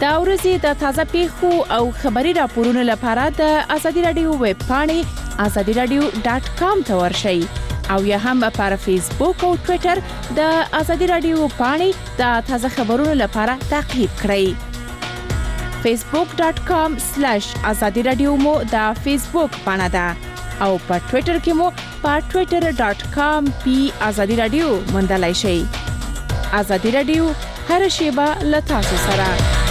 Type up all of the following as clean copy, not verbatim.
دا ورځې د تازه پیښو او خبري راپورونو لپاره د ازادي رادیو ویب پاڼې azadiradio.com ته ورشئ او یا هم پر فیسبوک او ټوئیټر د ازادي رادیو پاڼې د تازه خبرونو لپاره تعقیب کړئ. facebook.com/azadiradio مو د فیسبوک پاڼه ده او په ټوئیټر کې مو په twitter.com/azadiradio موندلای شئ. ازادي رادیو هر شیبه له تاسو سره.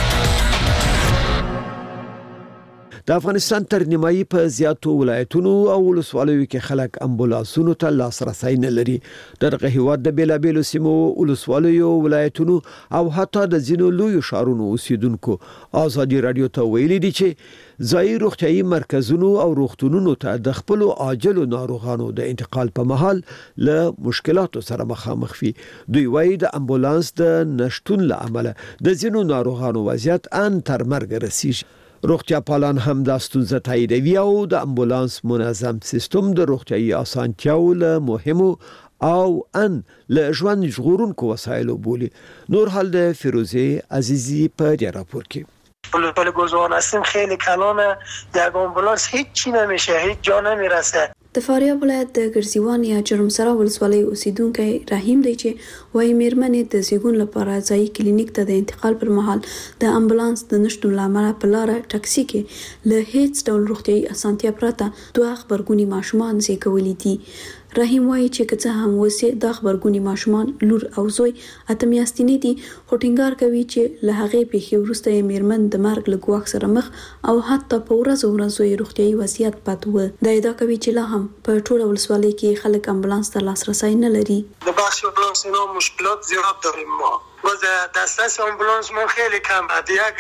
د افغانستان تر نیمایي په زیاتو ولایتونو او ولسوالیو کې خلک امبولانسونو ته لاسرسي نه لري. دغه هیواد د بیلابیلو سیمو ولسوالیو ولایتونو او حتی د ځینو لویو ښارونو اوسیدونکو ازادي رادیو ته ویلي دي چې ځایي روغتيایي مرکزونو او روغتونونو ته د خپل عاجلو ناروغانو د انتقال په مهال له مشکلاتو سره مخامخ وي. دوی وایي د امبولانس د نشټون له امله د ځینو ناروغانو وضعیت ان تر مرګ رسیږي. روغتیا پالان هم د ستونزې تاییدوي او د امبولانس منظم سیستم د روغتیايي اسانتیاو له مهمو او ان له ژوند ژغورونکو وسایلو بولي. نور حال د فیروزه عزیزی په دې راپور کې. پل گرزوان هستیم خیلی کلانه، یک آمبولانس هیچی نمیشه، هیچ جا نمیرسه. د فاریاب ولایت د ګرزیوان یا جرمسره ولسوالۍ اوسیدونکو رحیم دی چې وایي میرمنې د زیږون لپاره ځایي کلینیک ته د انتقال پر مهال د امبولانس د نشټون لامل په لار ټاکسي کې له هیڅ ډول روغتيایي اسانتیا پرته دوه خبرګونی ماشومان زیږولي دي. رحیم وایي چې که څه هم وسه د خبرګونی ماشومان لور او زوی اته میاشتنې دي، خو ټینګار کوي چې له هغې پیښې وروسته یې میرمن د مرګ له ګواښ سره مخ او حتی په ورځو یې روغتیایي وضعیت بد و. دا ادعا کوي چې لا هم په ټوله ولسوالۍ کې خلک امبولانس ته لاسرسی نه لري. د بخش امبولانس اینا مشکلات زیاد داریم ما. باز دسترس امبولانس ما خیلی کم است. یک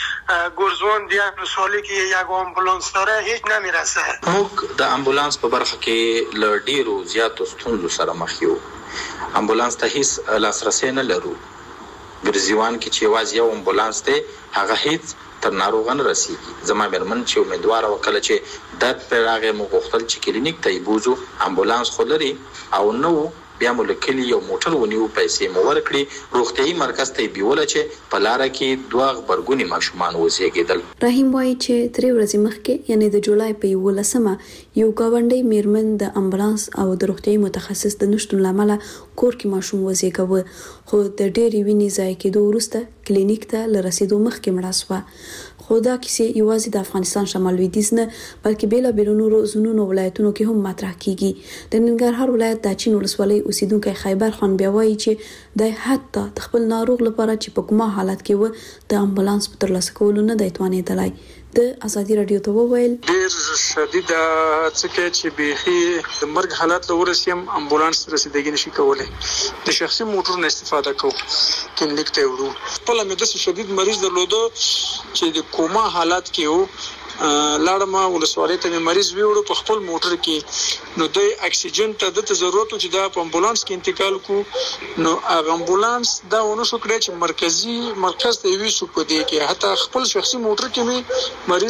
گرزوان دیگه ولسوالی که یک امبولانس داره هیچ نمیرسه. موږ د امبولانس په برخه کې ل ډیرو زیاتو ستونزو سره مخ یو. امبولانس ته هیڅ لاسرسی نه لرو. ګرزیوان کې چې واځي یو امبولانس ته هغه هیڅ تر ناروغان رسیږي. زما مرمن چې امیدوار وکړه چې درد پر هغه مغختل چې کلینیک ته یبوزو امبولانس خو لري او نو بیا مولکلی یو موټر ونیو پیسې مو ورکړي روغتيایي مرکز ته بیول چې په لار کې دوه خبرګونی ماشومان وزیږیدل. رحیم وایي چې 3 ورځې مخکې یعنی د جولای په 11مه یو گاونډي میرمن د امبولانس او د روغتيایي متخصص د نشټون لامل کور کې ماشوم وزیږاوه، خو د ډېری وینې ځای کېدو وروسته کلینیک ته لرسیدو مخکې مړه شوه. خو دا کیسې یوازې د افغانستان شمال لویدیځ نه بلکې بیلابیلو نورو زونونو ولایتونو کې هم مطرح کیږي. د ننګرهار ولایت د چین ولسوالۍ اوسیدونکو خیبر خان بیا وایي چې د حتی د خپل ناروغ لپاره چې په کومه حالت کې و د امبولانس په ترلاسه کولو نه دی توانېدلی. د ازادي رادیو ته وویل ډیر شدید څه چې بيخي د مرګ حالت لورسیم امبولانس رسیدګي نشي کولای. د شخصي موټر نه استفاده کو کلینیک ته ورو. په لمه د شدید مریض درلودو چې د کوما حالت کې وو لاړم ولسوالۍ ته مریض ویوړو په خپل موټر کې نو د اکسیجن ته د ضرورت چې د امبولانس کې انتقال کو نو هغه امبولانس دا ونه شو کړی چې مرکز ته وي شو په دې کې حتی خپل شخصي موټر کې مریض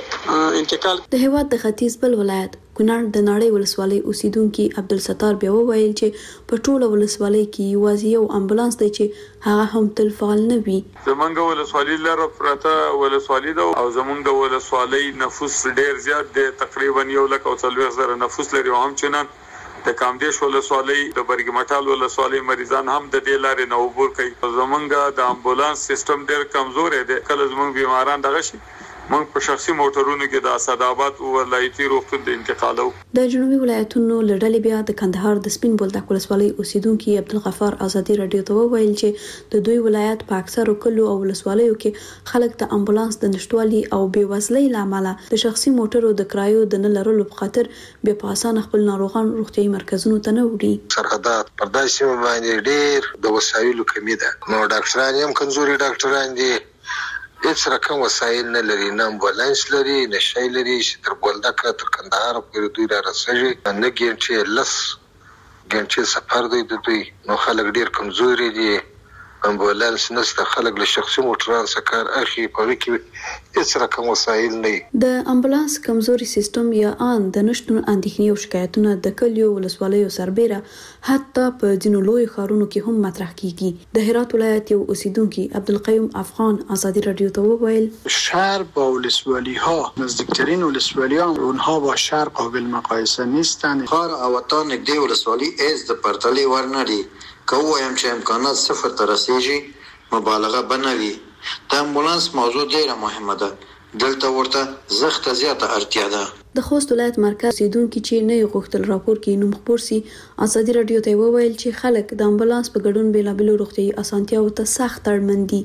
انتقال. د هیواد د ختیځ بل ولایت کونړ د ناړۍ ولسوالۍ اوسیدونکو عبدالستار بیا وویل چې په ټوله ولسوالۍ کې یوازې یو امبولانس دی چې هغه هم تل فعال نه وي. زمونږ ولسوالۍ لره پرته ولسوالۍ ده او زمونږ ولسوالۍ نفوس ډیر زیات دی، تقریبا 140,000 نفوس لري. هم چنان د کامدیش ولسوالۍ د برګمټال ولسوالۍ مریضان هم د دې لارې نه عبور کوي. زمونږ د امبولانس سیستم ډیر کمزور دی. کله زمونږ بیماران دغه شي موږ په شخصي موټرونو کې د اسداباد ولایتي روغتون د انتقالو. د جنوبي ولایتونو لړلې بیا د کندهار د سپین بولدک ولسوالۍ اوسیدونکو عبدالغفار ازادي رادیو ته وویل چې د دوی ولایت په اکثرو کلو او ولسوالیو کې خلک د امبولانس د نشټوالي او بیوزلۍ لامل د شخصي موټرو د کرایو د نه لرلو په خاطر بیا په اسانه خپل ناروغان روغتيایي مرکزونو ته نه وړي. سرحدات پرداسي باندې ډیر د وسایلو کمی ده، نو ډاکټران هم کمزوري ډاکټران دي، هیڅ رقم وسایل نه لري، نه امبولانس لري نه شی لري چې تر بولدک تر کندهار پورې دوی را رسېږي. نه ګنټې سفر دی د دوی، نو خلک ډیر کمزوري دي. امبولانس نشته، خلک له شخصي موټرانو څخه کار اخلي، په کې هیڅ رقم وسایل نه. د امبولانس کمزوري سیستم یا ان د نشټون اندېښنې او شکایتونه د کلیو ولسوالیو سربېره حتی په ځینو لوی ښارونو کې هم مطرح کیږي. د هرات ولایت یو اوسیدونکي عبدالقیوم افغان آزادی رادیو ته وویل شهر با ولسوالی ها نزدیکترین ولسوالی ها اونها با شهر قابل مقایسه نیستند. خار او وطن نږدې ولسوالی از د پرتلې ورنړي که وایم چې امکانات صفر ته رسیږي مبالغه بنوي. د امبولانس موضوع ډیره مهمه ده. دلته ورته زخته زیاته اړتیا ده. د خوست ولایت مرکز اوسیدونکي چې نه غوښتل راپور کې نوم خپور سي آزادی رادیو ته وویل چې خلک د امبولانس په ګډون بیلابېلو روغتیايي اسانتیاو ته سخت اړمن دي.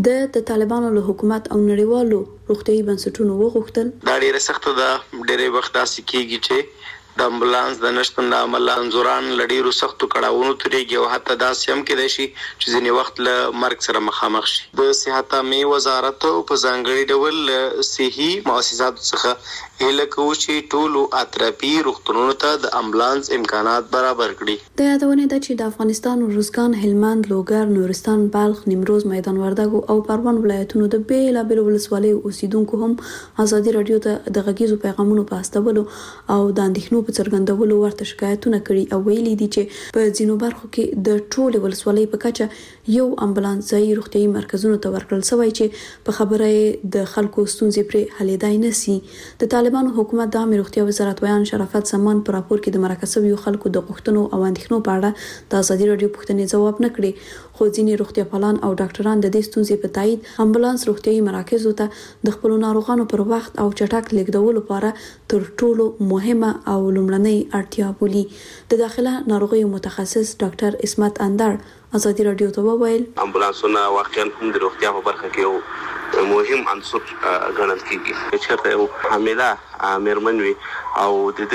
د طالبانو له حکومت او نړیوالو روغتیايي بنسټونو وغوښتل دا ډیره سخته ده. ډیره وخت داسې کیږي چې د امبولانس د نشتون د عمل انزوران لډیرو سختو کړهونو ترېږي او حتی داسې هم کېدای شي چې ځینې وخت له مرګ سره مخامخ شي. د صحت عامې وزارت په ځانګړي ډول صحي مؤسساتو څخه هیله کوو چې ټولو اطرافي روغتونونو ته د امبولانس امکانات برابر کړي. د یادونه ده چې د افغانستان روزګان، هلمند، لوګر، نورستان، بلخ، نیمروز، میدان وردګو او پروان ولایتونو د بیلابېلو ولسوالیو اوسیدونکو هم آزادی رادیو ته د غږیزو پیغامونو په استولو او د اندېښنو په څرګندولو ورته شکایتونه کړي او ویلي دي چې په ځینو برخو کې د ټولې ولسوالۍ په کچه یو امبولانس ځای روغتیايي مرکزونو ته ورکړل شوی چې په خبره د خلکو ستونزې پرې حلېدای نشي. د طالبانو حکومت د عامه روغتیا وزارت ویان شرافت سمان په راپور کې د مرکه شویو خلکو د غوښتنو او اندېښنو په اړه د آزادي رادیو پوښتنې ځواب نه کړي. خو ځینې روغتیا پالان او ډاکټران د دې ستونزې په تایید امبولانس روغتیايي مراکزو ته د خپل ناروغانو پر وخت او چټک لیږدولو لپاره تر ټولو مهمه او لومړنۍ اړتیا بولي. د داخله ناروغیو متخصص ډاکټر اسمت اندر آزادی رادیو ته وویل امبولانسونه واقعا هم د روغتیا په برخه کې یو مهم عنصر ګڼل کیږي. چې یو حامله مېرمن وي او د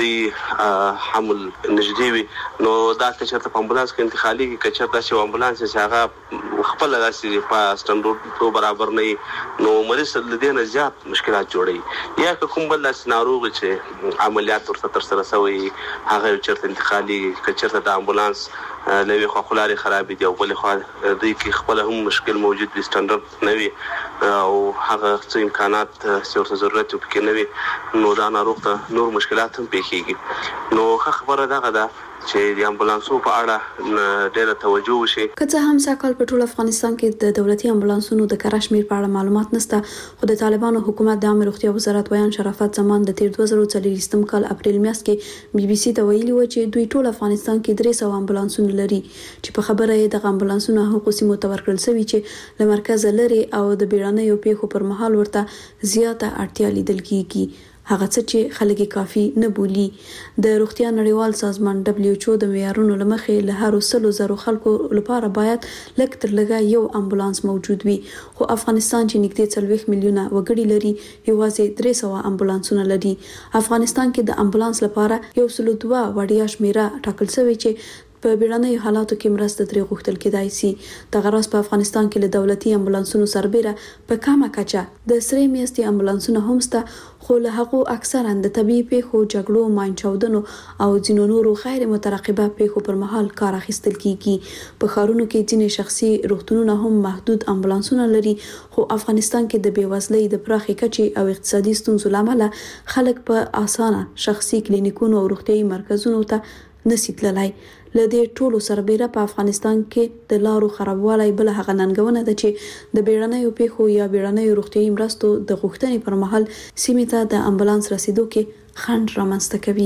دې حمل نږدې وي نو دا چې په امبولانس کې انتقالي کې چې تاسو امبولانس چې هغه خپل داسې په سټانډرډ برابر نه نو مریض له دې نه زیات مشکلات جوړي. یا کوم بل داسې ناروغ چې عملیات ورته تر سره شوی هغه چرته انتقالي کچرته د امبولانس لوي خو خلاري خراب دي او بل خو دوی کې خپل هم مشکل موجود دي سټانډرډ نه وي او هغه څه امکانات څه ضرورت پکې نه وي نو دا ناروغ ته نور مشکلات هم پیښیږي. نو خبره دغه ده چې د امبولانسو په اړه ډېره توجه وشي. که څه هم ساکال په ټول افغانستان کې د دولتي امبولانسونو د کره شمیر په اړه معلومات نشته، خو د طالبانو حکومت د عامه روغتیا وزارت ویان شرافت زمان د تیر 2024 کال اپریل میاشت کې بي بي سي ته ویلي و چې دوی ټول افغانستان کې 300 امبولانسونه لري چې په خبره یې د امبولانسونو حقوقي سیمو ته ورکړل شوی چې له مرکز لري او د بیړنیو پیښو پر مهال ورته زیاته اړتیا لیدل کیږي. هغه څه چې خلک کافي نه بولي. د روغتیا نړیوال سازمان WHO د معیارونو لمخې له هر 100,000 خلکو لپاره باید لږ تر لږه یو امبولانس موجود وي، خو افغانستان چې نږدې 40 میلیونه وګړي لري یوازې 300 امبولانسونه لري. افغانستان کې د امبولانس لپاره 102 وړیا شمیره ټاکل شوی چې په بیړنیو حالاتو کې مرسته ترې غوښتل کېدای شي. دغه راز په افغانستان کې له دولتي امبولانسونو سربېره په کمه کچه د سرې میاشتې امبولانسونه هم شته، خو له هغو اکثرا د طبیعي پیښو، جګړو، ماین چاودنو او ځینو نورو غیر مترقبه پیښو پر مهال کار اخیستل کیږي. په ښارونو کې ځینې شخصي روغتونونه هم محدود امبولانسونه لري، خو افغانستان کې د بېوزلۍ د پراخې کچې او اقتصادي ستونزو له امله خلک په اسانه شخصي کلینیکونو او روغتیايي مرکزونو ته نشي تللی. له دې ټولو سربېره په افغانستان کې د لارو خرابوالی بل هغه ننګونه ده چې د بیړنیو پیښو یا بیړنیو روغتیايي مرستو د غوښتنې پر مهال سیمې ته د امبولانس رسیدو کې خنډ رامنځته کوي.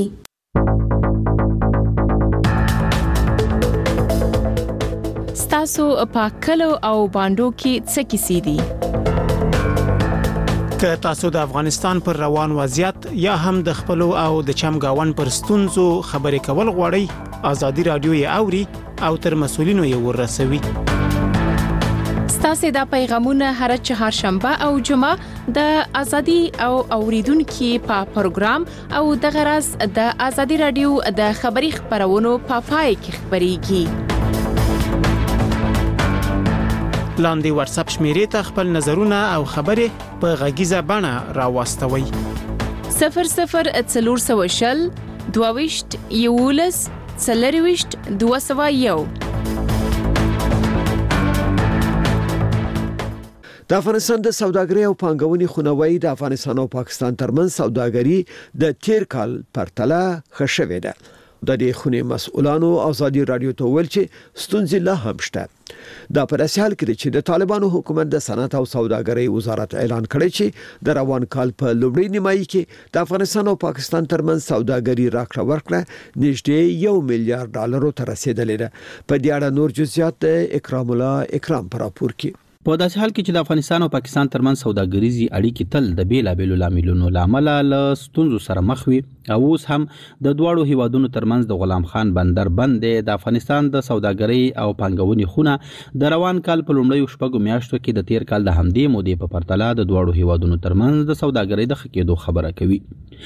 ستاسو په کلو او باندو کې څه کیسې دي؟ که تاسو د افغانستان پر روان وضعیت یا هم د خپل او د چمګاون پر ستونزو خبرې کول غواړئ، آزادی رادیو یې اوري او تر مسولینو یې ورسوي. ستاسو د پیغامونه هر چهارشنبه او جمعه د ازادي او اوریدونکو په پروګرام او د غرض د ازادي رادیو د خبري خبرونو په پای کې خبريږي. لاندې واتس اپ شمیرې ته خپل نظرونه او خبرې په غږیزه بڼه راوستوي. 0040 22 یولس 201. د افغانستان د سوداګرۍ او پانګونې خونوي د افغانستان او پاکستان ترمنځ سوداګري د تیر کال پرتله ښه شوې ده. د دې خونې مسؤلانو ازادي رادیو ته ویل چې ستونزې لا هم شته. دا په داسې حال کې چې د طالبانو حکومت د صنعت او سوداګرۍ وزارت اعلان کړی چې د روان کال په لومړۍ نیمایي کې د افغانستان او پاکستان ترمنځ سوداګري راکړه ورکړه نږدې $1 میلیارډ ته رسیدلې ده. په دې اړه نور جزئیات اکرام الله اکرام پر راپور کې. په داسې حال کې چې د افغانستان او پاکستان ترمنځ سوداګریزي اړیکې تل د بیلابېلو لاملونو لامل له ستونزو سره مخ وي او اوس هم د دواړو هیوادونو ترمنځ د غلام خان بندر بند د افغانستان د سوداګرۍ او پانګونې خونه د روان کال په لومړیو شپږو میاشتو کې د تیر کال د همدې مودې په پرتله د دواړو هیوادونو ترمنځ د سوداګرۍ د ښه کېدو خبره کوي.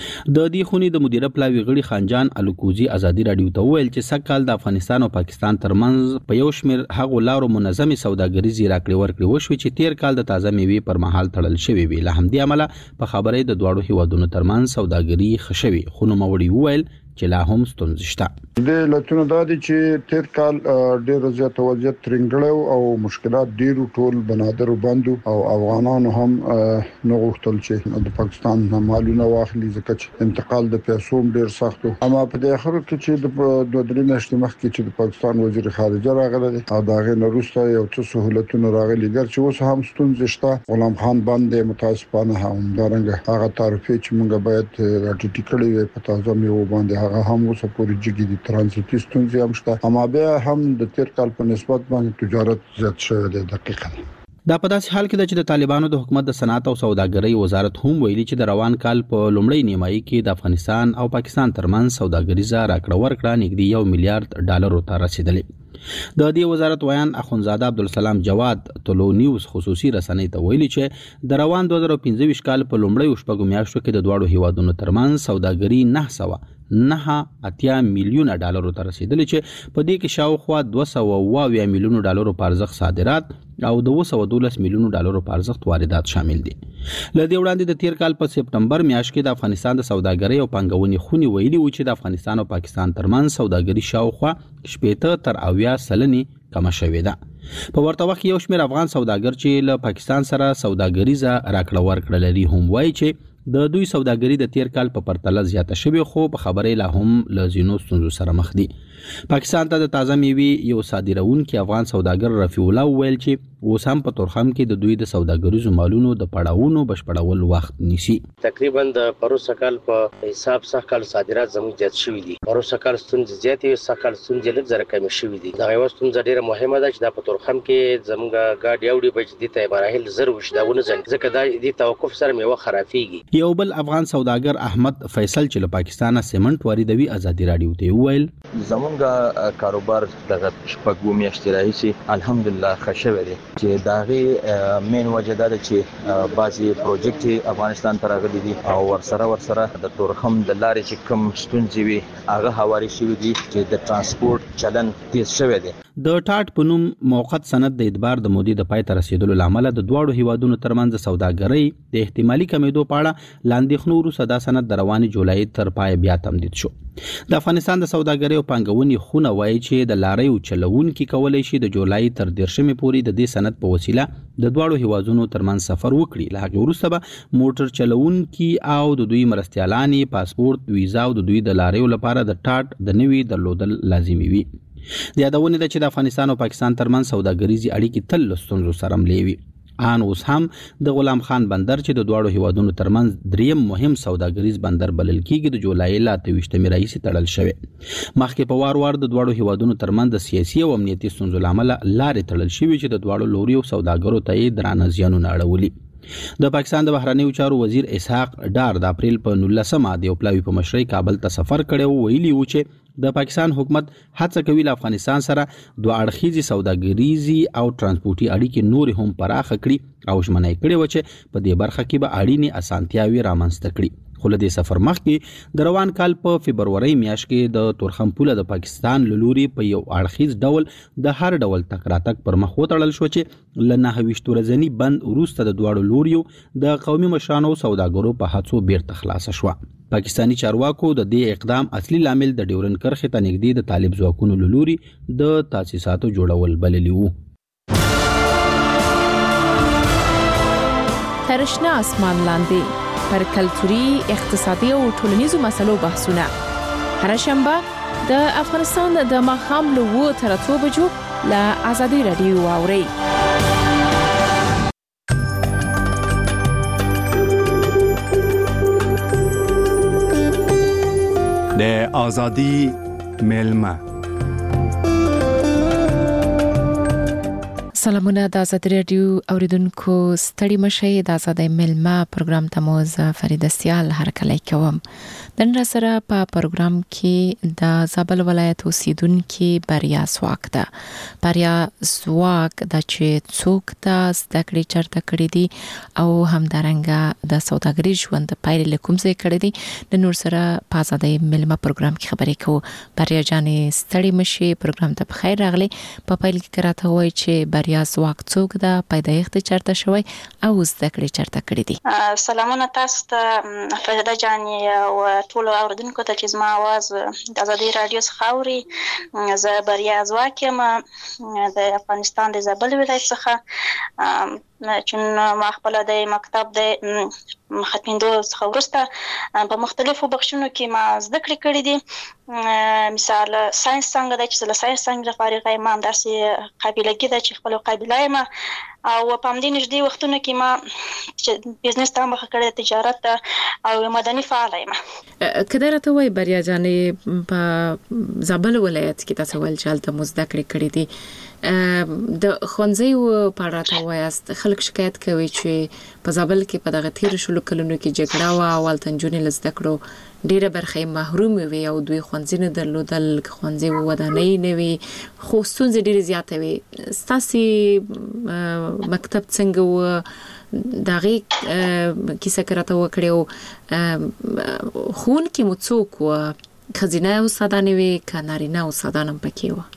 د دې خونې د مدیره پلاوي غړي خانجان الکوزي ازادي رادیو ته ویل چې سږ د افغانستان او پاکستان ترمنځ په یو شمېر هغو لارو منظمي سوداګریزي راکړې ورکړې وشوي چې تیر کال د تازه میوې پر مهال تړل شوی وي. له همدې امله په خبرې د دواړو هیوادونو ترمنځ سوداګري ښه شوې خو نوموړي وویل چې لا هم ستونزې شته. د لټونو د دې چې تیر کال ډېر زیات وضعیت ترنګړو او مشکلات ډېر ټول بنادر بندو او افغانانو هم نو غوښتل چې د پاکستان مالونه واخلي ځکه چې انتقال د پیسو ډېر سخت و. اما په دې اخر کې چې د دوه درې میاشتې مخکې چې د پاکستان وزیر خارجه راغلی او دا غي وروسته یو څه سہولتونه راغلي ګر چې اوس هم ستونزې شته. غلام خان باندې متاسفانه هم دارنګ هغه تعرفه چې موږ باید راټیټ کړی وي په تازه میوه باندې هغه هم اوس پورې جګی دي ترانزیتي ستونزې هم شته. اما بیا هم د تیر کال په نسبت باندې تجارت زیات شوی دی. دقیقاً دا په داسې حال کې ده چې د طالبانو د حکومت د صنعت او سوداګرۍ وزارت هم ویلي چې د روان کال په لومړۍ نیمایي کې د افغانستان او پاکستان ترمنځ سوداګریزه راکړه ورکړه نږدې $1 میلیارډ ته رسیدلې. د دې وزارت ویان اخونزاده عبدالسلام جواد طلو نیوز خصوصي رسنۍ ته ویلي چې د روان 2015 کال په لومړۍ شپږو میاشتو کې د دواړو هیوادونو ترمنځ سوداګري $980 میلیون ته رسیدلې چې په دې کې شاوخوا $220 میلیون په ارزښت صادرات او $212 میلیون په ارزښت واردات شامل دي. له دې وړاندې د تیر کال په سپټمبر میاشت کې د افغانستان د سوداګرۍ او پانګونې خونې ویلي و چې د افغانستان او پاکستان ترمنځ سوداګري شاوخوا 80% کمه شوې ده. په ورته وخت یو شمېر افغان سوداګر چې له پاکستان سره سوداګریزه راکړه ورکړه لري هم وایي چې د دوی سوداګري د تیر کال په پرتله زیاته شوې خو په خبرې لا هم له ځینو ستونزو سره مخ دي. پاکستان ته د تازه میوې یو صادروونکی افغان سوداګر رفیع الله ویل چې اوس هم په تورخم کې د دوی د سوداګریزو مالونو د پړاوونو بشپړول وخت نیسي. تقریبا د پروسه کال په حساب سخت کال صادرات زموږ زیات شوي دي. پروسه کال ستونزې زیاتې سخت کال ستونزې لږ زره کمې شوي دي. دا یو ستونزه ډیره مهمه ده چې دا په تورخم کې زموږ ګاډي اوړي بچ دي ته مراحل زر وشداونه ځل ځکه دا د توقف سره میوه خرابېږي. یو بل افغان سوداګر احمد فیصل چې له پاکستانه سیمنټ واردوي ازادي رادیو ته ویل زمونږ کاروبار دغه شپږ میاشتې راهیسې الحمدلله ښه شوی دی چې داغه مین وجه دا چې بعضي پروجیکټ افغانستان ته راغلي دي او ورسره د تورخم د لارې چې کوم ستونزې وي هغه هواري شوي دي چې د ترانسپورت چلن تیز شوی دی. د ټاټ په نوم موقت سند د اعتبار د مودې د پای ته رسیدلو لامل د دواړو هیوادونو ترمنځ سوداګرۍ د احتمالي کمیدو په اړه لاندېخنو وروسته دا سند د رواني جولای تر پای بیا تمدید شو. د افغانستان د سوداګرۍ او پانګونې خونه وایي چې د لاریو چلوونکي کولای شي د جولای تر 13 پورې د دې سند په وسیله د دواړو هیوادونو ترمنځ سفر وکړي. له هغه وروسته به موټر چلوونکي او د دوی مرستیالانې پاسپورت ویزا او د دوی د لاریو لپاره د ټاټ د نوي درلودل لازمي وي. د یادونه ده چې د افغانستان او پاکستان ترمنځ سوداګریزي اړیکې تل له ستونزو سره ملې وي. ان اوس هم د غلام خان بندر چې د دواړو هیوادونو ترمنځ دریم مهم سوداګریز بندر بلل کیږي د جولای لا 23 راهیسې تړل شوی. مخکې په وار د دواړو هیوادونو ترمنځ د سیاسي او امنیتي ستونزو لامل لارې تړل شوی چې د دواړو لوري او سوداګرو ته درانه زیانونه اړولي. د پاکستان د بهرنیو چارو وزیر اسحاق ډار د اپریل په 19 د پلاوی په مشرۍ کابل ته سفر کړی ویلي و چې د پاکستان حکومت هڅه کوي له افغانستان سره دوه اړخیزي سوداګریزي او ترانسپورتي اړیکې نور هم پراخ کړي او ژمنه کړې و چې په دې برخه کې به اړینې اسانتیاوي رامنځته کړي. خو له دې سفر مخکې د روان کال په فبرورۍ میاشت کې د تورخم پوله د پاکستان له لوري په یو اړخیز ډول د هر ډول تک راتګ پر مخ وتړل شو چې له 29 ورځني بند وروسته د دواړو لوریو د قومي مشرانو سوداګرو په هڅو بیرته خلاص شو. پاکستانی چارواکو د دې اقدام اصلي لامل د ډیورن کرښې ته نږدې د طالب ځواکونو له لوري د تاسیساتو جوړول بللی وو. تر شنه اسمان لاندې پر کلتوري، اقتصادي او ټولنیزو مسلو بحثونه. هر شنبه د افغانستان د ماښام له 2 تر 3 بجو له آزادي رادیو واوري. د آزادی ملما. سلامونه د آزادي رادیو اوریدونکو، ستړي مشئ. د آزادي ملما پروګرام ته مو زه فریده سیال هرکلی کوم. نن را سره په پروګرام کې د زابل ولایت اوسیدونکو بریا سواک ده. بریا سواک د چې څوک د زده کړې چرته کړې دي او همدارنګه د سوداګرۍ ژوند پایلې لکوم ځای کړې دي. د نور سره په آزادي ملما پروګرام کې خبرې کوو. بریا جانې ستړي مشئ، پروګرام ته بخیر راغلي. په پیل کې راته وایي چې بریا سواک څوک ده، پیدایښت چرته شوی او زده کړې چرته کړې دي. سلامونه تاسو ته فریده جانې او ټول اوریدونکو ته چې زما आवाज د آزادي رادیو څخه اوري. زه بریا سواک یم د افغانستان د زابل ولایت څخه، چې ما خپل د مکتب د ختمېدو څخه وروسته په مختلفو بخشونو کې ما زده کړې کړې دي. مثال ساينس څنګه د چې له ساينس څنګه فارغه یم، داسې قابلیت ده چې خپل قابلیت یم او په همدې نږدې وختونو کې ما بزنس ته مخه کړې، تجارت او مدني فعال یم. کله راته وای بریا جانې په زابل ولایت کې تاسو ول چې هلته زده کړې کړې دي. د ښوونځیو په اړه راته وایاست. خلک شکایت کوي چې په زابل کې په دغه تیر شلو کلونو کې جګړه وه او هلته نجونې له زده کړو ډیره برخه محروم وي او دوی ښوونځي نه درلودل، ښوونځي ودانۍ نه وي، خو ستونزې ډیرې زیاتې وي. ستاسې مکتب څنګه و؟ دغه کیسه راته وکړې او ښوونکي مو څوک و؟ ښځینه استادانې وي که نارینه استادان هم پکې وه؟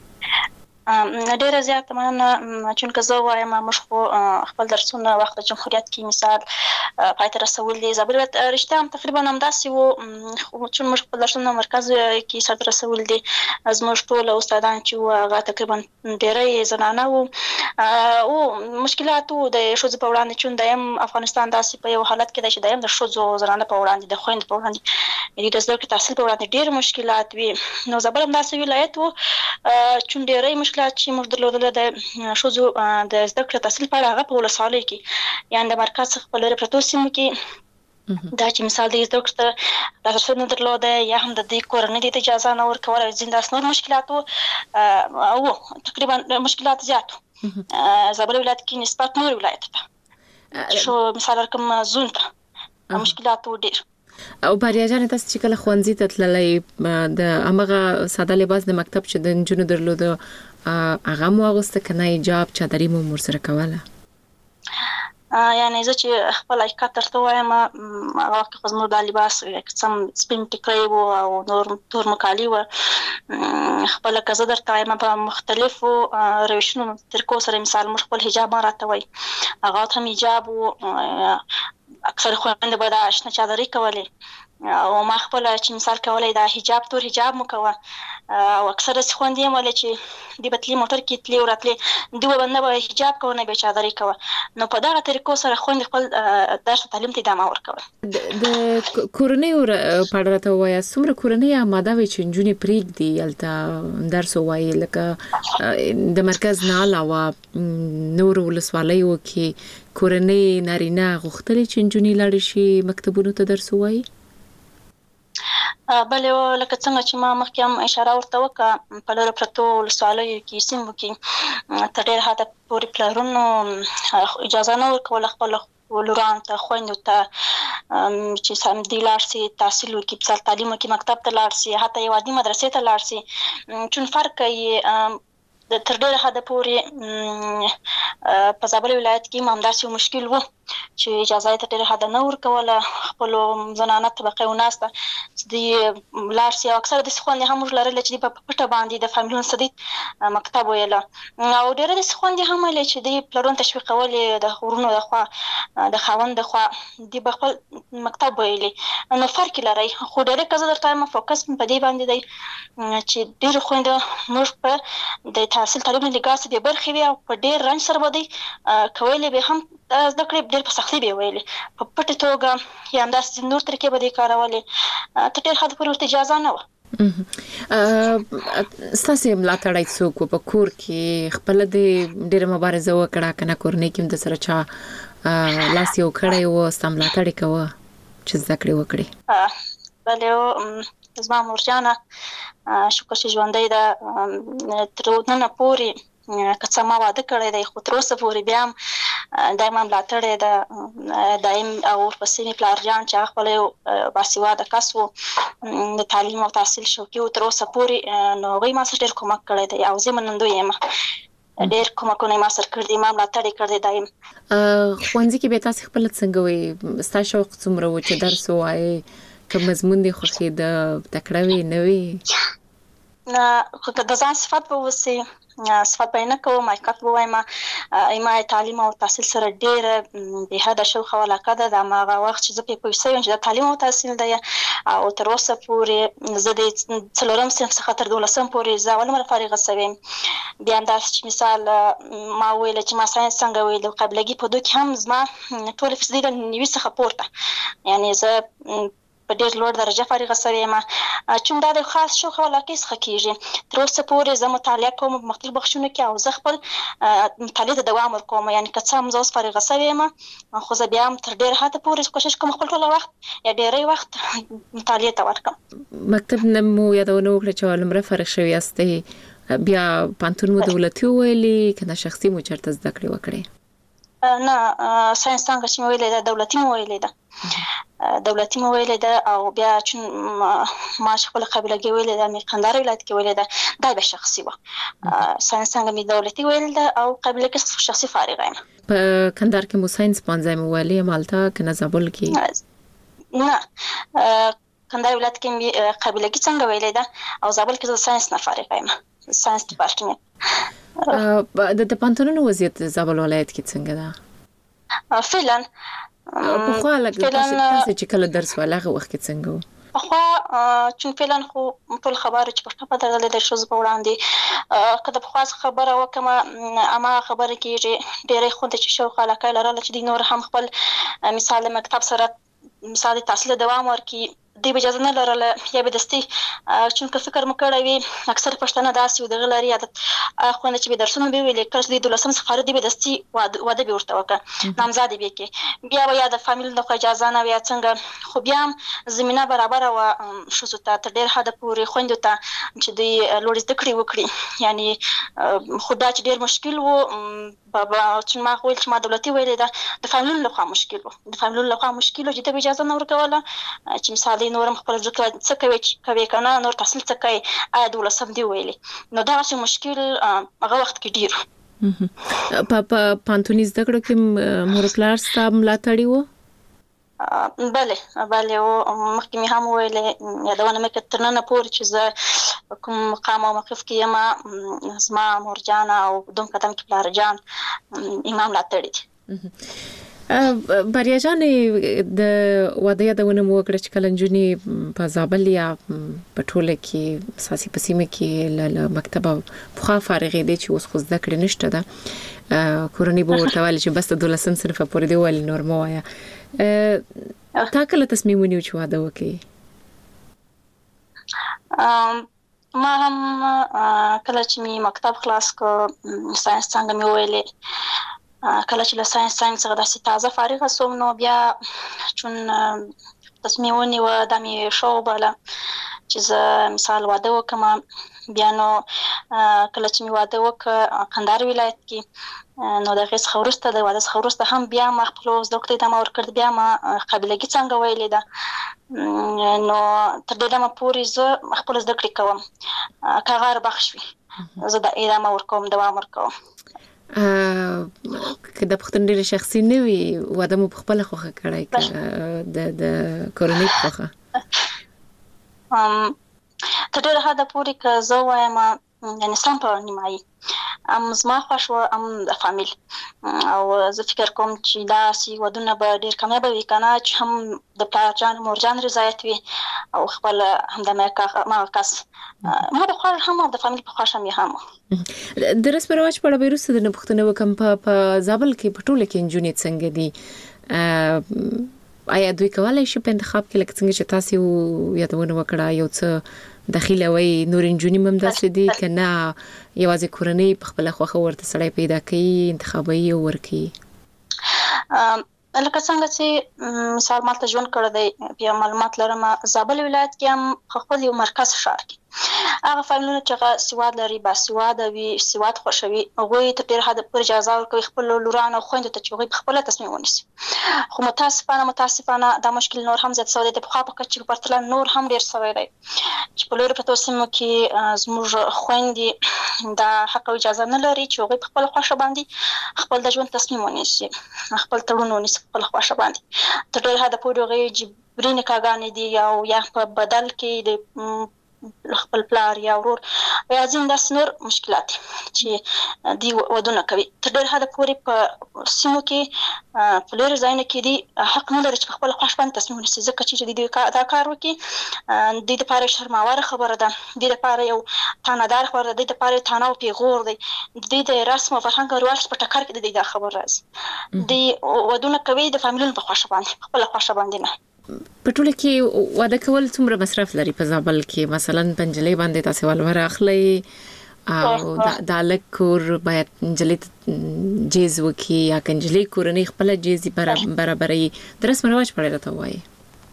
ډیره زیاته مننه. چې زه وایم موږ خپل درسونه وخت د جمهوریت کې مثال پای ته رسول دي. زابل ولایت رښتیا هم تقریبا همداسې و، چې موږ خپل درسونه مرکز کې سره رسول دي. زموږ ټول استادان چې وو هغه تقریبا ډیری زنانه وو او مشکلات وو د ښځو په وړاندې، چې دایم افغانستان داسې په یو حالت کې دی چې دایم د ښځو زنانه په وړاندې، د خویندو په وړاندې، د زده کړې تحصیل په وړاندې ډیر مشکلات وي. نو زابل هم داسې ولایت وو چې ډیری مشکلات چې موږ درلودل د ښځو د زده کړې تحصیل په اړه هغه په ولسوالیو کې، یعنې د مرکز څخه په لرې پرتو سیمو کې دا چې مثال د زده کړې لاسرسی نه درلوده یا هم د دې کورنۍ ته اجازه نه ورکول او ځینې داسې نور مشکلات وو او تقریبا مشکلات زیات وو. زابل ولایت کې نسبت نور ولایت ته شو مثال ورکم زون ته مشکلات وو ډیر. او بریا جانې تاسو چې کله ښوونځي ته تللی د همغه ساده لباس د مکتب چې د نجونو درلوده هغه مو اغوسته که نه حجاب چادري مو ورسره کوله؟ یعنی زه چې خپل حقیقت درته وایم هغه وخت کې خو زموږ دا لباس سم سپین ټیکری وو او نور تور مکالي وو. خپله که زه درته وایم په مختلفو روشونو طریقو سره مثال موږ خپل حجاب ما راته وایي هغه هم حجاب وو. اکثر خویندې به دا شنه چادري کولې او ما خپله چې مثال کولی دا حجاب تور حجاب مو کوه او اکثر داسې خویندې هم ولې چې دوی به تلې موټر کې تلې او راتلې دوی به نه به حجاب کوه نه به چادري کوه. نو په دغه طریقو سره خویندې خپل درس او تعلیم ته ادامه ورکوله. د کورنیو په اړه راته ووایاست. څومره کورنۍ اماده وي چې نجونې پرېږدي هلته درس ووایي، لکه د مرکز نه علاوه نورو ولسوالیو کې کورنۍ نارینه غوښتلې چې نجونې لاړې شي مکتبونو ته درس ووایي؟ بلې لکه څنګه چې ما مخکې هم اشاره ورته وکړه په لرې پرتو ولسوالیو کې سیمو کې تر ډېره حده پورې پلرونو اجازه نه ورکوله خپلو لورانو ته خویندو ته چې سمدي لاړ شي تحصیل وکړي، مثال تعلیم وکړي، مکتب ته لاړ شي، حتی یو عادي مدرسې ته لاړ شي. چون فرق کوي تر ډېره حده پورې په زابل ولایت کې هم همداسې یو مشکل و چې اجازه یې تر ډېره حده نه ورکوله خپلو زنانه طبقې وناسته چې دوی لاړ شي. او اکثره داسې خویندې هم موږ لرلې چې دوی په پټه باندې د فامیلونو څخه مکتب ویله او ډېره داسې خویندې هم ویلې چې دوی پلرونو تشویقولې د ورونو د خوا د خاوند د خوا دوی به خپل مکتب ویلې. نو فرق لري خو ډېری که زه درته وایم فوکس په دې باندې دی چې ډېرې خویندې موږ په د تحصیل تعلیم له لګاسې د برخې وي او په ډېر رنج سره به دوی کولی به هم زده کړې ډېر په سختۍ به ویلې په پټه توګه یا همداسې نور طریقې به دې کارولې تر ډېر حد پورې ورته اجازه نه وه. ستاسې ملاتړی څوک و په کور کې خپله د ډېره مبارزه وکړه که نه کورنۍ کې هم د سره چا لاس یو کړی و ستا ملاتړ یې کوه چې زده کړې وکړې؟ بلې زما مورجانه شکر چې ژوندۍ ده تر ننه پورې که څه ما واده کړی دی خو تر اوسه پورې بیا هم دایما ملاتړی ده دایم او ورپسې مې پلار جان چې هغه خپله یو باسواده کس و د تعلیم او تحصیل شوقي و تر اوسه پورې نو هغوی ما سره ډېر کومک کړی دی او زه منندوی یم ډېر کومکونه یې ما سره کړي دي ما ملاتړ یې کړی دایم. ښوونځي کې بیا تاسې خپله څنګه وې ستا شوق څومره و چې درس ووایې که مضمون دې خوښېده تکړه وې نه وې؟ خو که د ځان صفت به اوسي صفت به یې نه کوم حقیقت به وایم ما تعلیم او تحصیل سره ډېره بېحده شوق او علاقه ده د هماغه وخت چې زه پرې پوه شوې یم چې دا تعلیم او تحصیل دی او تر اوسه پورې زه د 4م صنف څخه تر 12م پورې زه اول مره فارغه شوې یم. بیا همداسې چې مثال ما وویله چې ما ساینس څنګه ویل د قابلګي په دوه کې هم زما ټوله فیصدي له 90 څخه پورته یعنې زه په ډېر لوړ درجه فارغه شوې یم چون دا د خاص شوق او علاقې څخه کېږي. تر اوسه پورې زه مطالعه کوم په مختلفو بخشونو کې او زه خپل مطالعې ته دوام ورکوم یعنې که څه هم زه اوس فارغه شوې یم خو زه بیا هم تر ډېر حده پورې کوشش کوم خپل ټوله وخت یا ډېری وخت مطالعې ته ورکړم. مکتب نه مو یادونه وکړه چې لومړی فارغ شوې یاستئ بیا پوهنتون مو دولتي وویلې که نه شخصي مو چېرته زده کړې وکړې؟ نه ساینس څانګه چې مې ویلې ده دولتي مې ویلې ده دولتي مې ویلې ده او بیا چون ما چې خپله قابلګي ویلې ده مې کندهار ولایت کې ویلې ده دا بیا شخصي وه. ساینس څانګه مې دولتي ویلې ده او قابلګي شخصي فارغه یم. په کندهار کې مو ساینس پوهنځی مو ویلې همالته که نه زابل کې؟ نه کندهار ولایت کې مې قابلګي څنګه ویلې ده او زابل کې زه ساینس نه فارغه یم ساینس ډپارټمنټ. د پوهنتونونو وضعیت زابل ولایت کې څنګه ده؟ فعلا پخوا لږ تاسې چې کله درس ویل هغه وخت کې څنګه و؟ پخوا چون فعلا خو ټول خبره چې په ټپه درغلې د ښځو په وړاندې که د پخوا خبره وکړم هماغه خبره کېږي ډېری خونده چې شوق علاقه یې لرله چې دوی نور هم خپل مثال د مکتب سره مثال د تحصیل دوام ورکړي دوی به اجازه نه لرله یا به دستي چونکه فکر مو کړی وي اکثر پښتانه داسې و دغه لري عادت خونه چې به درسونه به ویلې کله چې د 12م څخه فارغ دي به دستي واده به ورته وکړه نامزادې به کړي بیا به یا د فامیل لخوا اجازه نه وي یا څنګه خو بیا هم زمینه برابره وه ښځو ته تر ډېر حده پورې خویندو ته چې دوی لوړې زده کړې وکړي یعنې خو دا چې ډېر مشکل و چې ما ویل چې ما دولتي ویلې ده د فامیلونو لخوا مشکل و د فامیلونو لخوا مشکل و چې ته به اجازه نه ورکوله چې مثال نورم خپل زده کړه څه کوي که نه نور تحصیل څه کوي آیا 12م دې ویلې نو دغسې مشکل هغه وخت کې ډېر په پوهنتوني زده کړو کې مور پلار ستا ملاتړي وو؟ بله مخکې مې هم ویلې یادونه مې کړه تر ننه پورې چې زه کوم مقام او موقف کې یم زما مورجانه او دوم قدم کې پلار جان امام ملاتړي دي. بریا جانې د واده یادونه مو وکړه چې کله نجونې په زابل یا په ټوله کې اساسي په سیمه کې له مکتبه پخوا فارغې دي چې اوس خو زده کړې نشته ده کورنۍ به ورته ویل چې بس د 12م صنفه پورې دې وویل نور مه وایه تا کله تصمیم ونیو چې واده وکړې؟ ما هم کله چې مې مکتب خلاص کړ ساینس څانګه مې وویلې کله چې له ساینس څخه داسې تازه فارغه شوم نو بیا چون تصمیم ونیوه دا مې ښه وباله چې زه مثال واده وکړم بیا نو کله چې مې واده وکړ کندهار ولایت کې نو د هغې څخه وروسته د واده څخه وروسته هم بیا ما خپلو زده کړو ته ادامه ورکړه بیا ما قابلګي څانګه ویلې ده نو تر دې دمه پورې زه خپله زده کړې کوم که هغه هر بخش وي زه د ادامه ورکوم دوام ورکوم. که د پښتون ډېره شخصي نه وي واده مو په خپله خوښه کړی که د کورنۍ په خوښه؟ تر ډېره حده پورې که زه وایم یعنې اسلام په نیمایي زما خوښ و د فامیل او زه فکر کوم چې دا سی ودونه به ډېر کامیاب وي کنه چې هم د پلار جان مور جان رضایت وي او خپل هم د ما کس ما د خوښ هم د فامیل په خوښ هم هم د رسم رواج په اړه بیرته د پښتنو وکم په زابل کې په ټوله کې انجونې څنګه دي آیا دوی کولای شي په انتخاب کې لکه څنګه چې تاسو یادونه وکړه یو څه داخله وي نور انجونې هم داسې دي کنه یوازې کورنۍ په خپل خوخه ورته سړی پیدا کوي انتخابي ورکی لکه څنګه چې مثال مالته ژوند کړی دی بیا معلومات لرم زابل ولایت کې هم خپل یو مرکز ښار کې هغه فامیلونه چې هغه سواد لري باسواده وي سواد خوښوي هغوی ته ډېر حد پورې اجازه ورکوي خپل لورانو او خویندو ته چې هغوی خپله تصمیم ونیسي خو متاسفانه دا مشکل نور هم زیات شوی دی د پخوا په کچې په پرتله نور هم ډېر شوی دی چې په لویو پرتو سیمو کې زموږ خویندې دا حق او اجازه نه لري چې هغوی په خپله خوښه باندې خپل د ژوند تصمیم ونیسي خپل تړون ونیسي په خپله خوښه باندې تر ډېر حده پورې هغوی جبري نکاحګانې دي او یا په بدل کې د خپل پلار یا ورور یا ځین داسې نور مشکلات چې دی ودونه کوي تر ډېر حده پورې په سیمو کې په لویو ځایونو کې دی حق نه لري چې په خپله خوښ باندې تصمیم ونیسي ځکه چې دوی دا کار وکړي دوی دپاره یو شرماوره خبره ده دوی دپاره یو تانهدار خبره ده دوی دپاره یو تانه او پیغور دی دوی د رسم او فرهنګ او رواج په ټکر کې د دوی دا خبر راځي دوی ودونه کوي د فامیلونو په خوښه باندې په خپله خوښه باندې نه په ټوله کې واده کول څومره مصرف لري په زابل کې مثلا پنجلې باندې تاسو ولور اخلي او د الکور باید انجلې جیز وکي یا کنجلې کورنۍ خپل جیز برابرۍ د رسم رواج په اړه راته وایي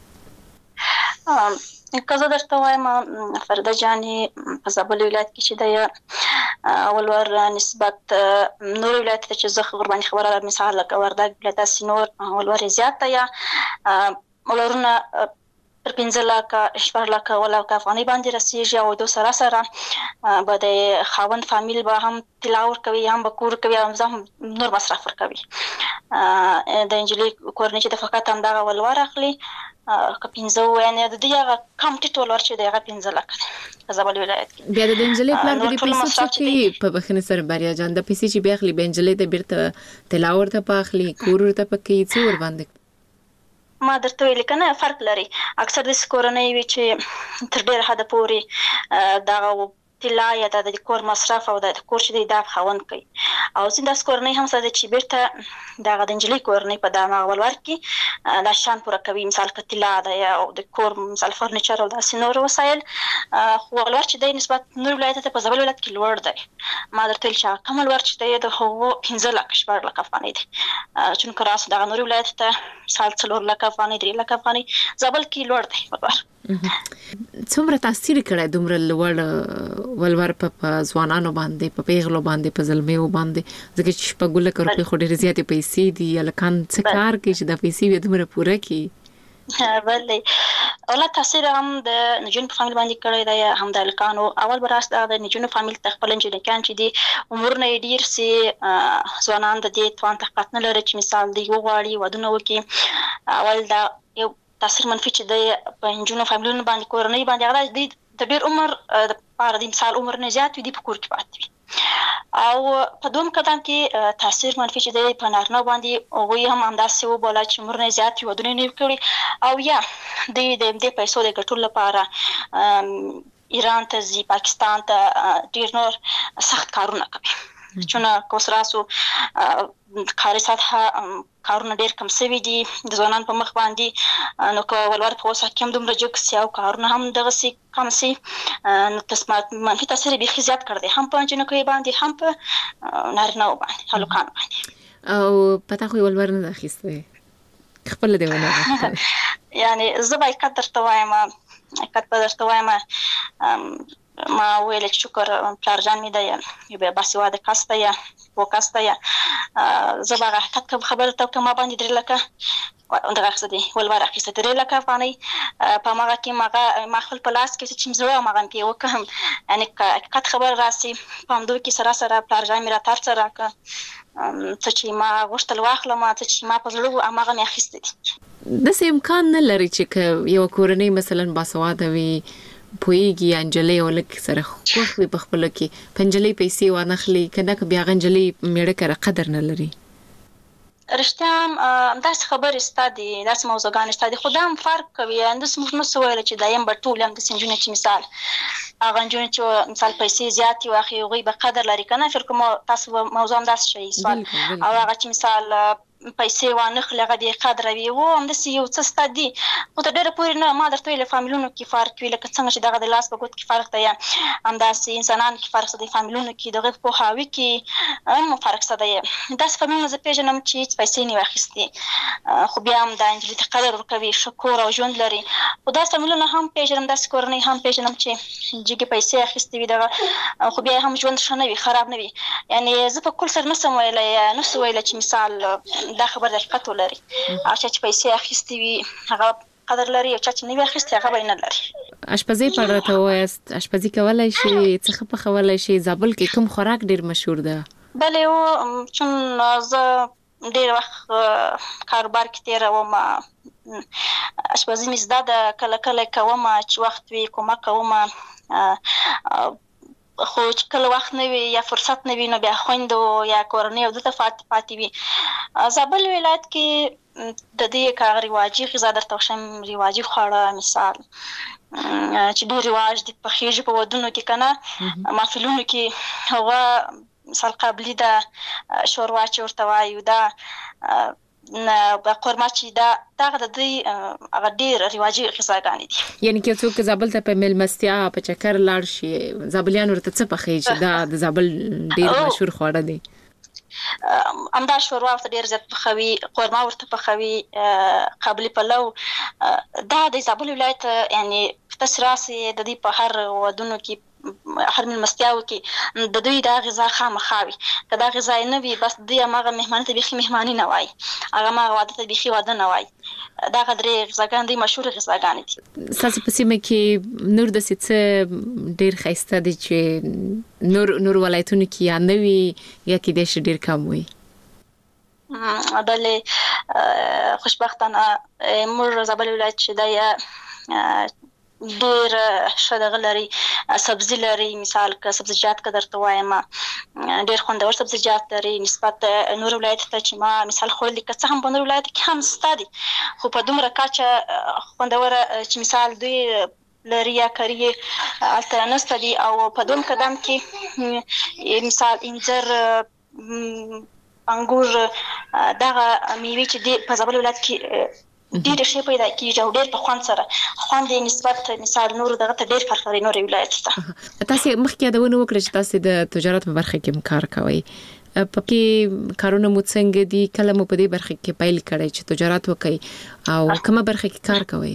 که زه درته وایم فرده جانې په زابل ولایت کې چې د ولور نسبت نور ولایت ته چې زه ورباندې خبره لرم مثال لکه وردګ ولایت داسې نور ولور زیات دی یا ولورونه پر 15 لکه 14 لکه افغانۍ باندې رسیږي او دوی سره به د خاوند فامیل به هم طلا ورکوي هم به کور کوي هم نور مصرف ورکوي د انجلۍ کورنۍ چې د فقط همدغه ولور اخلي که 15 یعنې د دې هغه کم ټیټ ولور چې دی هغه 15 لکه په زابل ولایت کې بیا د انجلۍ پلار د پیسې چې په بخښنې سره بریا جان د پیسې چې بیا اخلي به انجلۍ د بیرته طلا ورته پاخلي کور ورته پکې څه ور باندې ما درته ویل کنه فرق لري اکثر د کورنۍ وی چې تر ډېر حد پورې دغه طلا یا د کور مصرف او د کور چې د خاوند کوي او ځین داس کورنۍ هم ساده چې بیرته دغه د انجلۍ کورنۍ په دغه ولور کې د شان پوره کوي مثال کتلا د او د کور مثال فرنیچر او د سينور وسایل خو ولور چې د نسبت نور ولایت ته په زابل ولایت کې لوړ دی ما درته ویل چې کوم ولور چې د هو 15 لک شپږ لک افغانۍ دی چې کراس د نور ولایت ته مثال 4 لک افغانۍ 3 لک افغانۍ زابل کې لوړ دی ولور څومره تاثیر کړی دومره لوړ ولور په ځوانانو باندې په پیغلو باندې په زلمیو باندې ځکه چې په ګوله کړو په ډېر زیاتې پیسې دي لکان څه کار کوي چې د پیسې به دومره پوره کړي بله اوله تاثیر هم د نجونو په فامیل باندې کړی دی هم د الکانو اول براس د نجونو فامیل ته خپل انجنیران چې دي عمر نه ډیر سي ځوانان د دې توان طاقت نه لري چې مثال دی وغواړي ودونه وکړي اول دا یو تاثیر منفي چې د انجونو فامیلونو باندې کورنۍ باندې هغه د ډیر عمر د پاره د مثال عمر نه زیات وي په کور کې پاتې وي او په دوم قدم کې تاثیر منفي چې د پنارنو باندې هغه هم همداسې وبوله چې عمر نه زیات وي ودونه نه کړي او یا د پیسو د ګټلو لپاره ایران ته ځي پاکستان ته ډیر نور سخت کارونه کوي چونه کوسراسو کاري سطح کارونه ډیر کم شوي دي د ځوانان په مخ باندې نو کو ولور په وسه کې هم دومره جوړ سي او کارونه هم دغه سي کم سي نو تسمات منفي تاثیر به خزيات کړ دي هم په جنو کې باندې هم په نارنه باندې هلوکان باندې او پتا خو ولور نه اخیسته خپل دی ونه یعنی زبای قدر توایم ما ویل چې شکر پلار جان می دی یو به باسواده کاسته یا وکاسته یا زبغه حقیقت خبره ته ما باندې درې لکه دغه څه دی ولور اخیسته درې لکه افغانۍ په ماغه کې ما خپل پلاس کې چې زړه ماغه کې وکم یعنی حقیقت خبر راسي په همدو کې سره پلار جان می را تر سره څه چې ما غوښتل واخلم چې ما په زړه ماغه می اخیسته د امکان نه لري چې یو کورنۍ مثلا باسواده وي پویږي انجلې ولک سره خوښ وي په خپل کې پنجلې پیسې وانخلي کنه که بیا غنجلې میړه کړه قدر نه لري رښتیا داس خبرې ستادي داس موضوعګان ستادي خدام فرق کوي اندس موږ نو سوال چې دایم بټول هم د سنجونه چې مثال اغه جون چې مثال پیسې زیات واخی غوي به قدر لري کنه فکر کوم تاسو موضوع هم داس شي سوال او هغه چې مثال پیسې وانخلي هغه د قدر وي او هم د یو څه ستادي او ته ډېر پوری نه ما درته ویل فامیلونو کې فرق وی لکه څنګه چې دغه د لاس په ګوت کې فرق دی هم داس انسانان کې فرق دی فامیلونو کې دغه په هاوی کې هم فرق دی داس فامیلونو ز پیژنم چې پیسې نه واخیستي خو بیا هم د انجلې قدر ورکوي شکر او ژوند لري او داس فامیلونو هم پیژنم داس کورنۍ هم پیژنم چې جګه پیسې اخیستي وي دغه خو بیا هم ژوند شنه وي خراب نه وي یعنی زه په کل سر نسم ویلای چې مثال دا خبر حقیقت ولري او چې پیسې اخیستي وي هغه قدر لري او چې نه اخیستي هغه به نه لري اشپزي پړته وایست اشپزي کولای شي څه په خولای شي زابل کې کوم خوراک ډیر مشهور ده بله او چون زه ډیر وخت کاروبار کې تیروم اشپزي مې زده کله کله کوم چې وخت وي کومه کوم خو چې کله وخت نه وي یا فرصت نه وي نو بیا خويندو یا کورنۍ او دته پاتې وي زابل ولایت کې د دې کار رواجي غذا درته شم رواجي خواړه مثال چې ډېر رواج دي په خېږي په ودونو کې کنه محفلونو کې هغه مثال قابلی دا شوروا چې ورته وایو دا نه قورمه چې دا د دې هغه ډېر رواجي غذاګانې دي یعنی کې څوک زابل ته په ملمستیا په چکر لاړ شي زابلیان ورته څه پخې چې دا د زابل ډېر مشهور خواړه دي امدا شوروا ورته ډېر زیات پخوي قورمه ورته پخوي قابلی پلو دا د زابل ولایت یعنی تسراسي د دې په هر ودونو کې هر ملمستیاو کې د دوی دا غذا خامخاوي کدا غذا نه وي بس د هغه مهمانه ته بيخي مهماني نه وای هغه ما واده ته بيخي واده نه وای دا غدري غذاګان دي مشهور غذاګان دي ساسي پسیمه کې نور د څه ډیر خيسته دي چې نور ولایتونو کې یا نه وي یا کې د ډیر کم وي بله خوشبختانه مور زابل ولایت چې دا ډېر شدغه لري سبزی لري مثال که سبزیجات که درته وایم ډېر خوندور سبزیجات لري نسبت نور ولایت ته چې ما مثال خورل که څه هم په نور ولایت کې هم ستادي خو په دومره کاچه خوندور چې مثال دوی لري یا کری الته نسته دي او په دوم قدم کې مثال انځر انګور دغه میوه چې دی په زابل ولایت کې ډېر شي پیدا کیږي او ډېر په خوان سره خوان د نسبت مثال نور دغه ته ډېر فرق لري نور ولایت ته تاسو مخکې دا ونه وکړئ چې تاسو د تجارت په برخه کې کار کوئ پکې کارونه مو څنګه دي کله مو په دې برخه کې پیل کړئ چې تجارت وکړئ او کومه برخه کې کار کوئ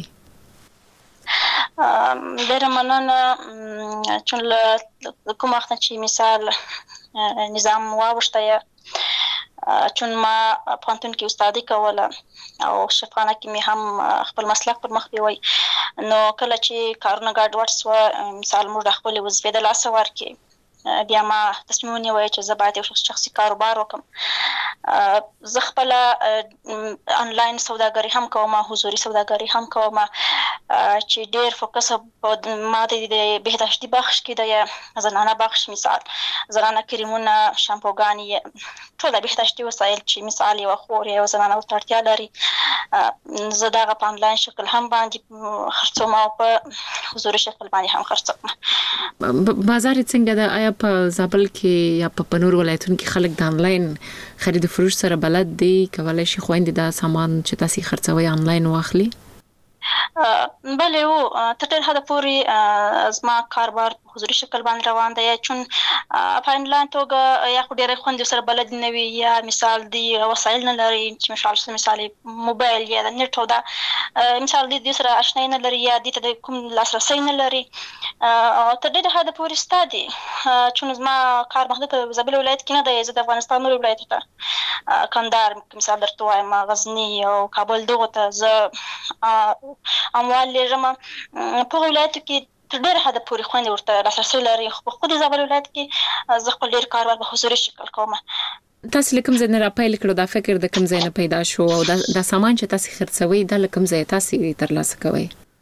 ډېر مننه چې کوم وخت چې مثال نظام واوښته چون ما پانتون کې استادي کوله او شفاخانه کې مې هم خپل مسلک پر مخ بیوي نو کله چې کارونه ګډ وډ سو مثال موږ خپل وظیفه د لاس ورکې بیا ما تصمیم ونیوه چې زه باید یو شخصي کاروبار وکړم زه خپل انلاین سوداګري هم کوم حضوري سوداګري هم کوم چې ډېر فوکس په ما د بهداشتي بخش کې د زنانه بخش مثال زنانه کریمونه شامپوګانې ټول د بهداشتي وسایل چې مثال یو خور یو زنانه ورته لري زه دغه په انلاین شکل هم باندې خرڅوم او په حضوري شکل باندې هم خرڅوم بازار څنګه د آیا په زابل کې یا په نور ولایتونو کې خلک د انلاین خرید و فروش سره بلد دي کولای شي خويندې دا سامان چې تاسو خرڅوي انلاین واخلي بله او تر ډېر حد پورې زما کاروبار په حضوري شکل باندې روان دی چون په انلاین توګه یا خو ډېر خوندې سره بلد نه وي یا مثال دی وسایل نه لري چې مثال موبایل یا د نت او دا مثال دی سره آشنای نه لري یا د کوم لاسرسي نه لري تر ډېر حد پورې ستادي چون زما کار محدود په زابل ولایت کې نه دی زه د افغانستان نور ولایت ته کندهار مثال درته وایم غزنی او کابل دغه ته زه اموال لرم په ولایت کې تر ډېر حد پورې خوندې ورته لاسرسي لري خو خو د زابل ولایت کې زه خپل ډېر کاروبار په حضوري شکل کوم تاسو لکم زنه را پیل کړو دا فکر د کوم ځای نه پیدا شو او دا سامان چې تاسو خرڅوي دا لکم ځای تاسو ترلاسه کوي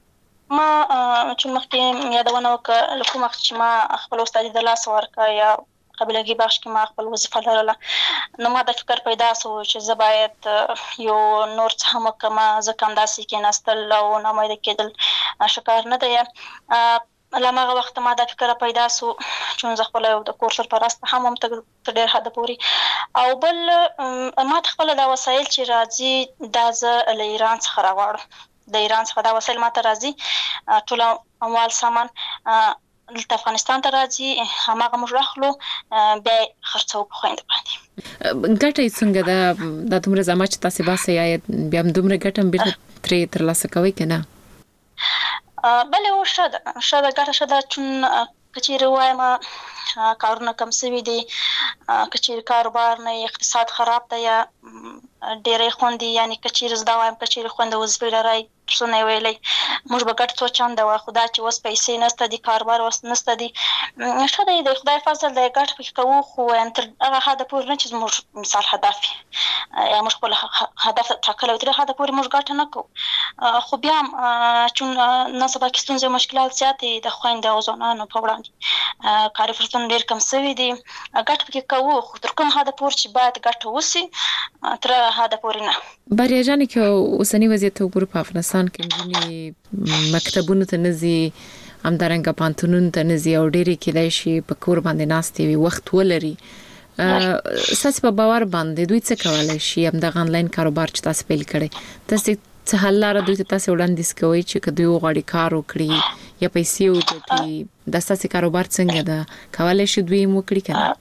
ما چې مخکې یادونه وکړه له کومه چې ما خپل استاد د لاس ورکړ یا قبیلګي بخش کې ما خپل وظیفه لرله نو ما د فکر پیدا شو چې زه باید یو نور څه هم وکړم ځکه همداسې کېناستل او ناامیده کېدل ښه نه دی له هغه وخته ما دا فکر پیدا شو چې زه خپله د کور سرپرسته هم تر ډېر حده پورې او بل ما ته خپله دا وسایل چې راځي دا زه له ایران څخه راغواړم د ایران څخه دا وسایل ما ته راځي ټول اموال سامان دلته افغانستان ته راځي هماغه موږ راخلو بیا خرڅو په خویندو باندې ګټه څنګه دا دومره زما چې تاسو باسي یا بیا دومره ګټم بیرته ترې ترلاسه کوي کنه بله و شده ګټه شده چون کچېرې وایم کارونه کم سوي دي کچېرې کاروبار نه اقتصاد خراب دی یا ډېرې خوندې یعنی کچېرې زده وایم کچېرې خوندې وظیفې لرئ څونه ویلې موږ به ګټ څو چنده وا خدا چې اوس پیسې نشته دي کاروبار اوس نشته دي ښه دی د خدای فضل دی ګټ پکې کوو خو تر هغه حده پورې نه چې زموږ مثال هدف یا موږ خپل هدف ټاکلی تر هغه پورې موږ ګټه نه کوو خو بیا چون نن سبا کې ستونزې مشکلات زیات دي د خویندو او ځوانانو په وړاندې کاري فرصتونه ډېر کم سوي دي ګټ پکې کوو خو تر کوم حده پورې چې باید ګټه وسي تر هغه پورې نه بریا جان کې اوسنی وضعیت وګورو په افغانستان کې موږ مکتبونو ته نزي همدارنګه پانتونونو ته نزي او ډېری کېدای شي په کور باندې ناستې وي وخت ولري ساس په باور باندې دوی څه کولای شي همدغه انلاین کاروبار چې تاسو پیل کړی تاسو څه حل لاره دوی ته تاسو وړاندیز کوئ چې کدی وغواړي کار وکړي یا پیسې وګټي د تاسو کاروبار څنګه ده کولای شي دوی مو کړی کنه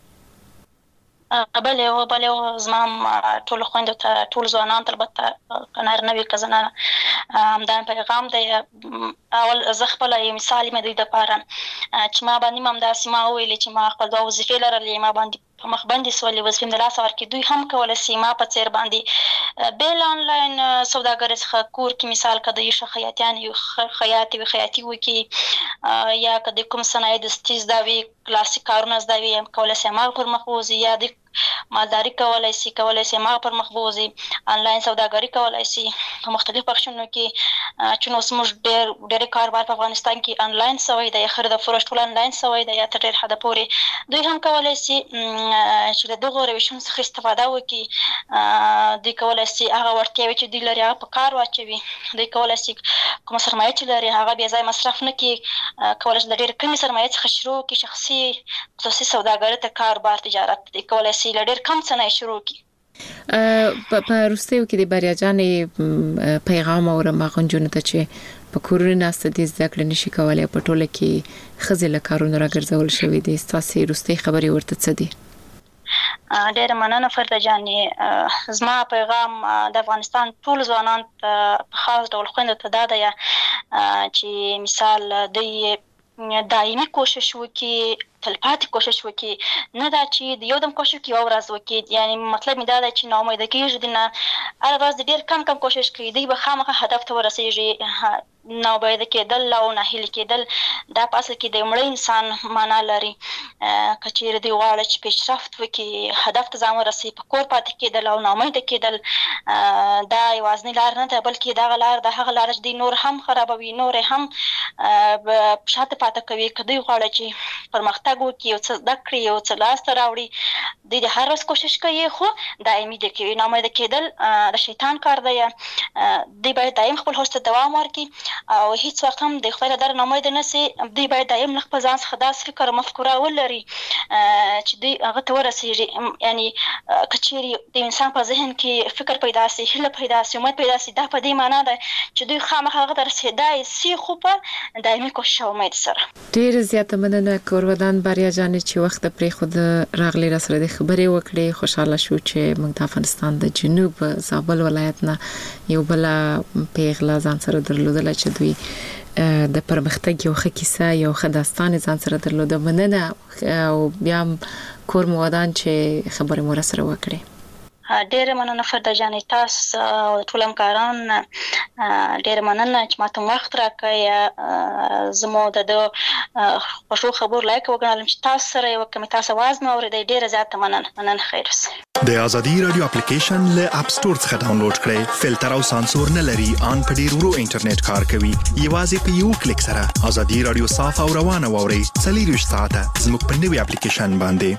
بله زما ټول خويندو ته ټول ځوانان ته البته کنار نه وي کزنه همدا پیغام دی اول زه خپل یو مثال مې دوی د پاره چې ما باندې مم داسې ما ویلې چې ما خپل د وظیفې لرلې ما باندې په مخ باندې سولې وظیفې د لاس ورکې دوی هم کولای شي ما په څیر باندې بیل انلاین سوداګر څخه کور کې مثال کده یو خیاطیان یو خیاطي وکي یا کده کوم صنایع د ستیز دا وی کلاسیک کارونه زده وي کولای شي ما پر مخوزي یا د مالداري کولای شي ما پر مخوزي انلاین سوداګری کولای شي په مختلف بخشونو کې چې نو سمج ډېر کاروبار په افغانستان کې انلاین سوی دی خرید او فروش ټول انلاین سوی دی یا تر ډېر حد پورې دوی هم کولای شي چې دغه روشن څخه استفاده وکړي دوی کولای شي هغه ورته چې دوی لري هغه په کار واچوي دوی کولای شي کوم سرمایه چې لري هغه بیا ځای مصرف نه کوي کولای شي د ډېر کمی سرمایه څخه شروع کړي شخصي خصوصي سوداګري ته کاروبار تجارت دوی کولای شي ډېر کم څه نه شروع کړي په روسیو کې د بریا جانې پیغام او ماغنجونه ته چې په کورونه ناست دي زده کړې نشي کولای په ټوله کې خزې له کارونو راګرځول شوې دي تاسو روسي خبري ورته څه دي ډېر مننه فرده جانې زما پیغام د افغانستان ټول ځوانان په خاص ډول خويندو ته دا دی چې مثال د دایمي کوشش وکړي تلپاتې کوشش وکړي نه دا چې د یو دم کوشش کوي او ورځ وکړي یعنی مطلب می دا دی چې نو امید کېږي د نه هر ورځ ډېر کم کوشش کوي دی به خامخا هدف ته ورسېږي نو باید کېدل او نه هیل کېدل دا په اصل کې د مړ انسان معنا لري کچېر دی واړه چې پیشرفت وکړي هدف ته ځان ورسېږي په کور پاتې کېدل او ناامید کېدل دا یوازې لار نه ده بلکې دا لار د هغه لار چې نور هم خرابوي نور هم شاته پاتې کوي کدی غواړي چې پرمختګ وکړي او څه دکړي او څه لاس ته راوړي د هر ورځ کوشش کوي خو دایمي د کوي ناامید کېدل د شیطان کار دی دی باید دایم خپل هوست دوام ورکړي او هیڅ وخت هم د خپل در نامید نه سي دی باید دایم خپل ځان څخه داس فکر مفکوره ولري چې دی هغه ته ورسېږي یعنی کچېری د انسان په ذهن کې فکر پیدا سي هله پیدا سي امید پیدا سي دا په دې معنی ده چې دوی خامخا هغه ته رسېدای سي خو په دایمي کوشش او امید سره ډېر زیاته مننه کورودان بریا جان چې وخت پرې خود راغلی را سره د خبرې وکړې خوشاله شو چې موږ د افغانستان د جنوب زابل ولایت نه یو بل پیغله ځان سره درلودل چې دوی د پرمختګ یو ښه کیسه یو ښه داستان ځان سره درلوده مننه او بیا کور مودان چې خبرې مو سره وکړې ډېر مننه فرده جانې تاسو او ټول همکاران ډېر مننه چې ماته وخت راکړی زمو د خوشو خبر لایک وګڼم چې تاسو سره یو کوم تاسو आवाज مې اورېدای ډېر زیات مننه خیر اوسه د ازادي رادیو اپلیکیشن له اپ ستور څخه ډاونلوډ کړئ. فلټر او سانسور نه لري، ان په ډیر ورو انټرنیټ کار کوي. یوازې په یو کلیک سره ازادي رادیو صاف او روانه واورئ. 24 ساعته زموږ په نوي اپلیکیشن باندې.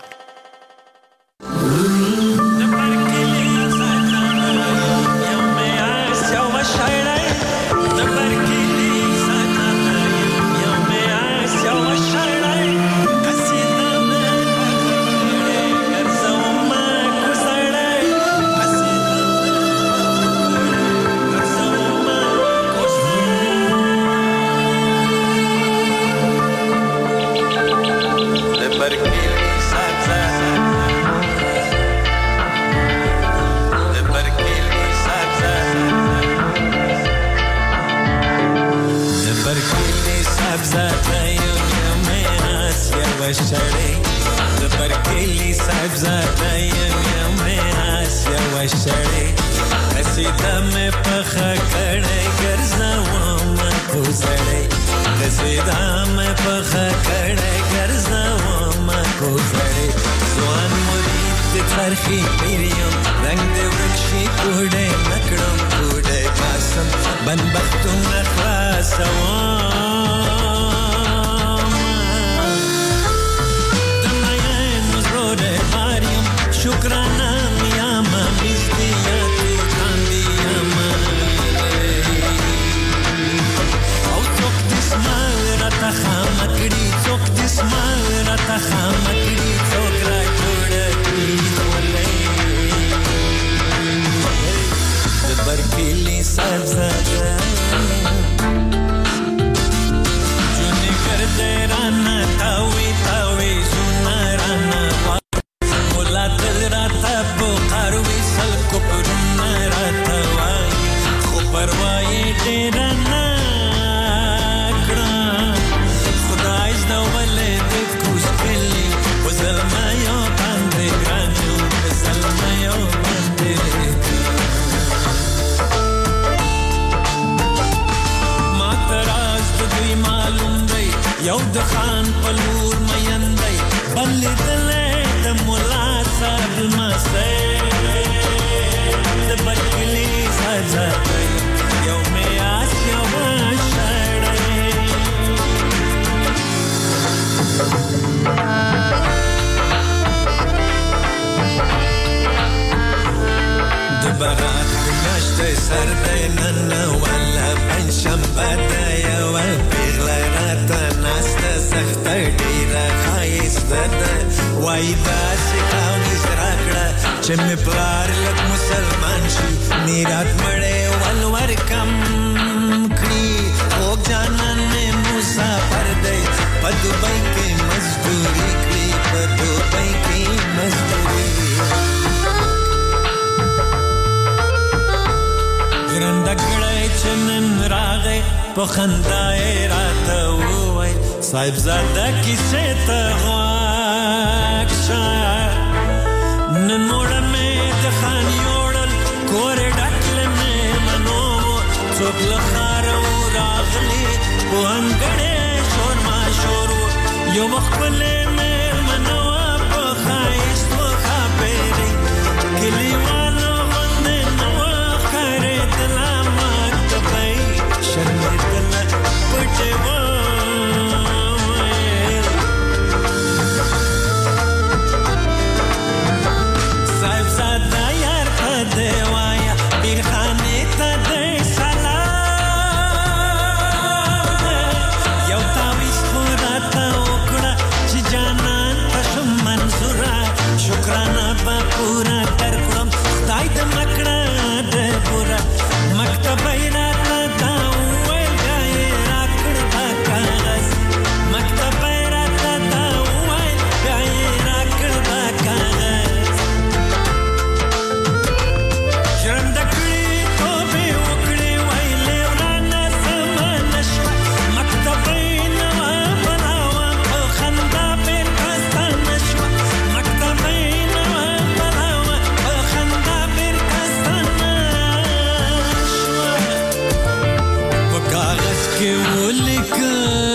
کې ولیکل